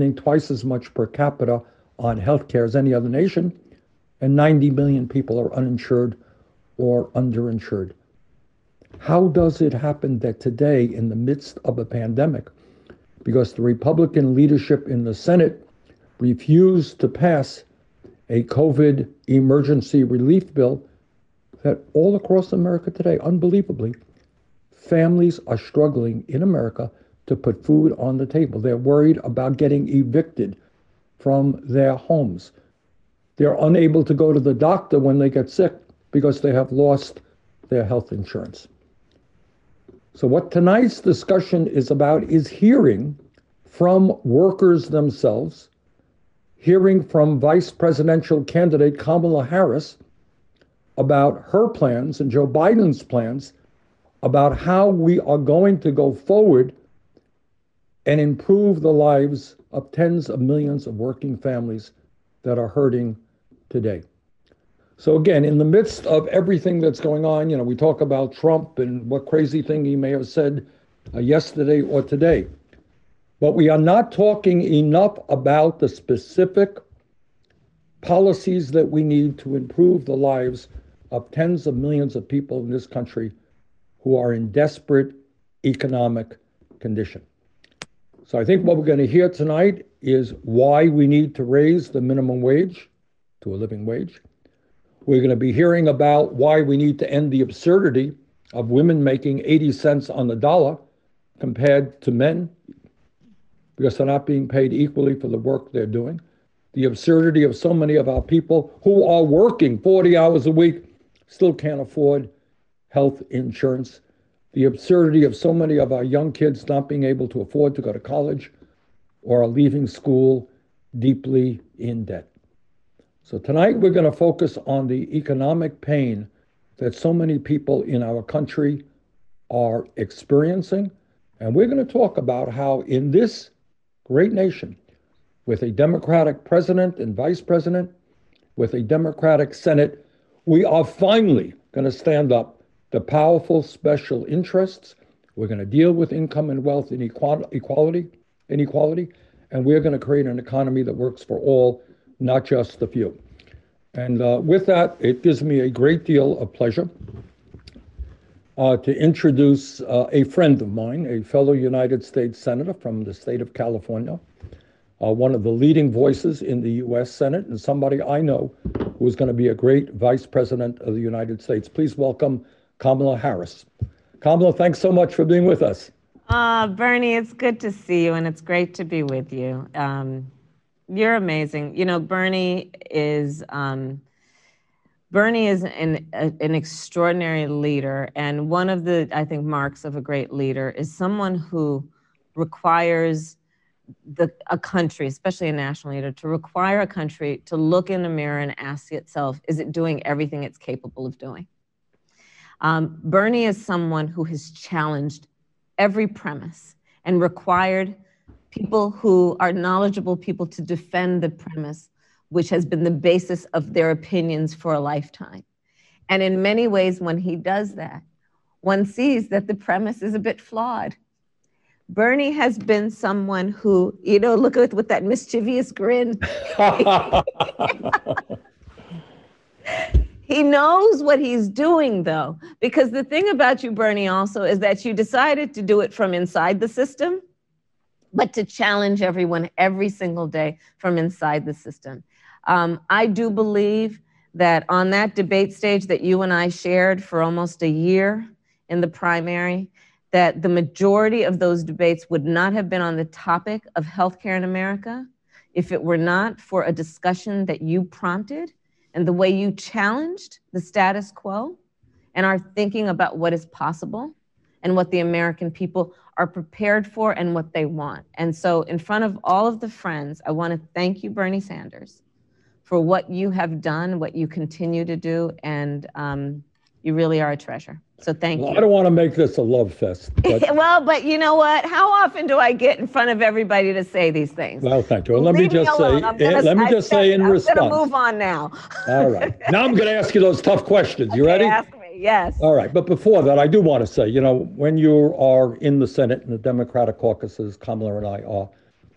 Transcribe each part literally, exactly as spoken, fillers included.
twice as much per capita on healthcare as any other nation, and ninety million people are uninsured or underinsured. How does it happen that today, in the midst of a pandemic, because the Republican leadership in the Senate refused to pass a COVID emergency relief bill, that all across America today, unbelievably, families are struggling in America to put food on the table. They're worried about getting evicted from their homes. They're unable to go to the doctor when they get sick because they have lost their health insurance. So what tonight's discussion is about is hearing from workers themselves, hearing from Vice Presidential candidate Kamala Harris about her plans and Joe Biden's plans about how we are going to go forward and improve the lives of tens of millions of working families that are hurting today. So again, in the midst of everything that's going on, you know, we talk about Trump and what crazy thing he may have said uh, yesterday or today. But we are not talking enough about the specific policies that we need to improve the lives of tens of millions of people in this country who are in desperate economic condition. So I think what we're going to hear tonight is why we need to raise the minimum wage to a living wage. We're going to be hearing about why we need to end the absurdity of women making eighty cents on the dollar compared to men, because they're not being paid equally for the work they're doing. The absurdity of so many of our people who are working forty hours a week still can't afford health insurance. The absurdity of so many of our young kids not being able to afford to go to college or are leaving school deeply in debt. So tonight we're going to focus on the economic pain that so many people in our country are experiencing. And we're going to talk about how in this great nation, with a Democratic president and vice president, with a Democratic Senate, we are finally going to stand up to powerful special interests. We're going to deal with income and wealth inequality, inequality, and we're going to create an economy that works for all, not just the few. And uh, with that, it gives me a great deal of pleasure uh, to introduce uh, a friend of mine, a fellow United States Senator from the state of California, uh, one of the leading voices in the U S Senate, and somebody I know who is going to be a great Vice President of the United States. Please welcome Kamala Harris. Kamala, thanks so much for being with us. Uh, Bernie, it's good to see you, and it's great to be with you. Um, you're amazing. You know, Bernie is um, Bernie is an, a, an extraordinary leader, and one of the, I think, marks of a great leader is someone who requires the a country, especially a national leader, to require a country to look in the mirror and ask itself, is it doing everything it's capable of doing? Um, Bernie is someone who has challenged every premise and required people who are knowledgeable people to defend the premise, which has been the basis of their opinions for a lifetime. And in many ways, when he does that, one sees that the premise is a bit flawed. Bernie has been someone who, you know, look at with that mischievous grin. He knows what he's doing, though, because the thing about you, Bernie, also is that you decided to do it from inside the system, but to challenge everyone every single day from inside the system. Um, I do believe that on that debate stage that you and I shared for almost a year in the primary, that the majority of those debates would not have been on the topic of healthcare in America if it were not for a discussion that you prompted and the way you challenged the status quo and are thinking about what is possible and what the American people are prepared for and what they want. And so in front of all of the friends, I want to thank you, Bernie Sanders, for what you have done, what you continue to do, and um, you really are a treasure. So thank well, you. I don't want to make this a love fest. But well, but you know what? How often do I get in front of everybody to say these things? Well, thank you. Well, let Leave me just me say, gonna, let me just say in I'm response. I'm going to move on now. All right. Now I'm going to ask you those tough questions. You okay, ready? Ask me, yes. All right. But before that, I do want to say, you know, when you are in the Senate and the Democratic caucuses, Kamala and I are,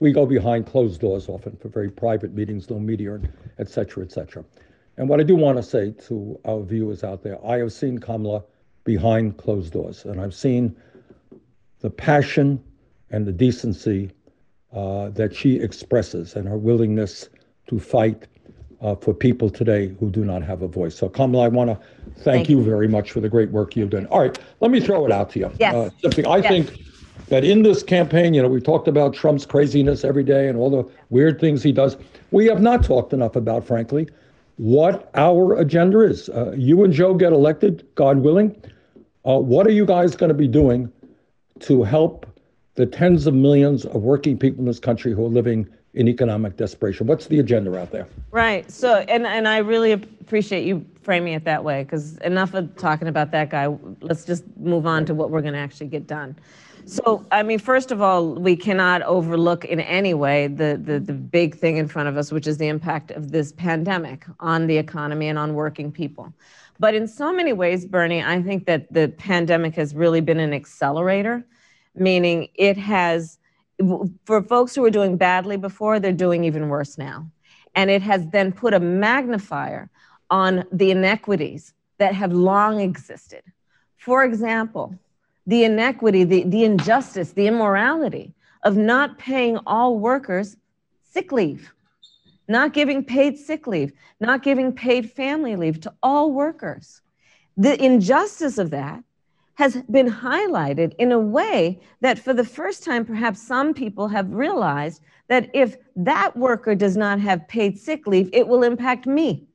we go behind closed doors often for very private meetings, no media, et cetera, et cetera. And what I do want to say to our viewers out there, I have seen Kamala behind closed doors, and I've seen the passion and the decency uh, that she expresses and her willingness to fight uh, for people today who do not have a voice. So Kamala, I want to thank, thank you very much for the great work you've done. All right, let me throw it out to you. Yes. Uh, simply, I yes. think that in this campaign, you know, we talked about Trump's craziness every day and all the weird things he does. We have not talked enough about, frankly, what our agenda is. Uh, you and Joe get elected, God willing. Uh, what are you guys going to be doing to help the tens of millions of working people in this country who are living in economic desperation? What's the agenda out there? Right. So, and, and I really appreciate you framing it that way, because enough of talking about that guy. Let's just move on to what we're going to actually get done. So, I mean, first of all, we cannot overlook in any way the, the, the big thing in front of us, which is the impact of this pandemic on the economy and on working people. But in so many ways, Bernie, I think that the pandemic has really been an accelerator, meaning it has, for folks who were doing badly before, they're doing even worse now. And it has then put a magnifier on the inequities that have long existed. For example, the inequity, the, the injustice, the immorality of not paying all workers sick leave, not giving paid sick leave, not giving paid family leave to all workers. The injustice of that has been highlighted in a way that for the first time, perhaps some people have realized that if that worker does not have paid sick leave, it will impact me.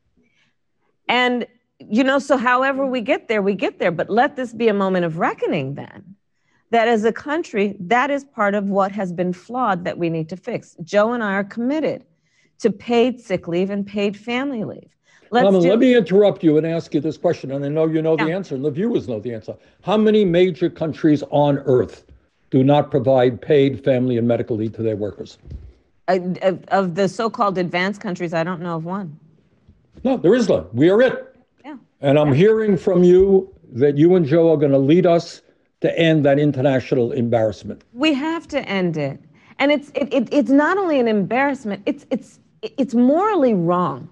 And you know, so however we get there, we get there. But let this be a moment of reckoning then, that as a country, that is part of what has been flawed that we need to fix. Joe and I are committed to paid sick leave and paid family leave. Let's Mama, do- let me interrupt you and ask you this question, and I know you know yeah. the answer, and the viewers know the answer. How many major countries on earth do not provide paid family and medical leave to their workers? Uh, of, of the so-called advanced countries, I don't know of one. No, there is none. We are it. Yeah. And I'm yeah. hearing from you that you and Joe are going to lead us to end that international embarrassment. We have to end it. And it's it, it, it's not only an embarrassment, it's it's it's morally wrong.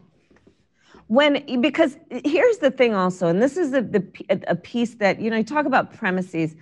When, because here's the thing also, and this is the, the a piece that, you know, you talk about premises.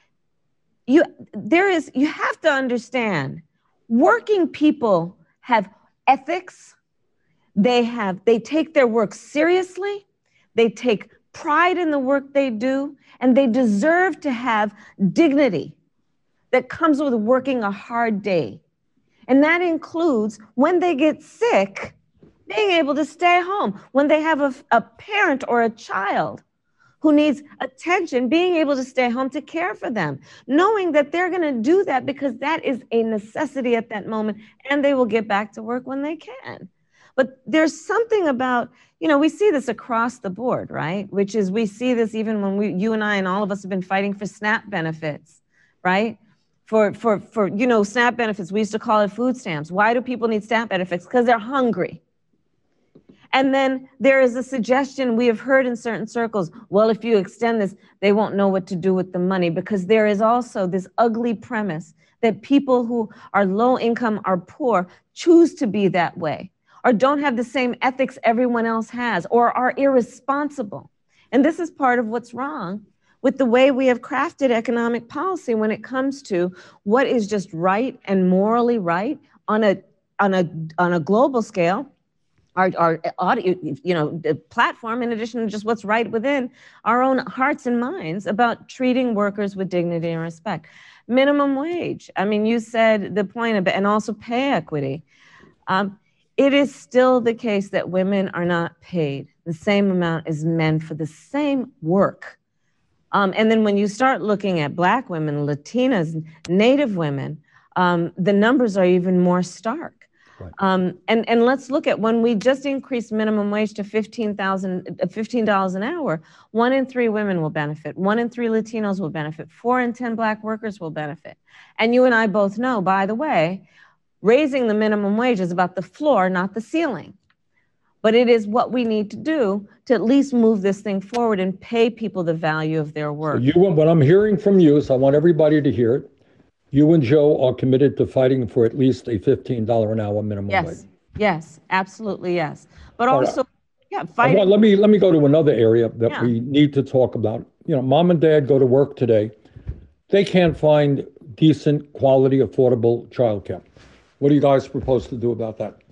You there is you have to understand, working people have ethics. They have they take their work seriously. They take pride in the work they do, and they deserve to have dignity that comes with working a hard day. And that includes when they get sick, being able to stay home. When they have a, a parent or a child who needs attention, being able to stay home to care for them, knowing that they're going to do that because that is a necessity at that moment, and they will get back to work when they can. But there's something about, you know, we see this across the board, right? Which is, we see this even when we, you and I and all of us have been fighting for SNAP benefits, right? For, for, for, you know, SNAP benefits, we used to call it food stamps. Why do people need SNAP benefits? Because they're hungry. And then there is a suggestion we have heard in certain circles, well, if you extend this, they won't know what to do with the money, because there is also this ugly premise that people who are low income or poor choose to be that way, or don't have the same ethics everyone else has, or are irresponsible. And this is part of what's wrong with the way we have crafted economic policy when it comes to what is just right and morally right on a on a on a global scale. Our, our audio, you know, the platform, in addition to just what's right within our own hearts and minds about treating workers with dignity and respect. Minimum wage. I mean, you said the point of it, and also pay equity. Um, it is still the case that women are not paid the same amount as men for the same work. Um, and then when you start looking at Black women, Latinas, Native women, um, the numbers are even more stark. Right. Um, and, and let's look at when we just increased minimum wage to fifteen dollars an hour, one in three women will benefit, one in three Latinos will benefit, four in ten Black workers will benefit. And you and I both know, by the way, raising the minimum wage is about the floor, not the ceiling. But it is what we need to do to at least move this thing forward and pay people the value of their work. So you, what I'm hearing from you is, I want everybody to hear it. You and Joe are committed to fighting for at least a fifteen dollars an hour minimum wage. Yes, yes, absolutely, yes. But All right. also, yeah, I want- fighting. Let me, let me go to another area that Yeah. we need to talk about. You know, mom and dad go to work today. They can't find decent, quality, affordable childcare. What do you guys propose to do about that?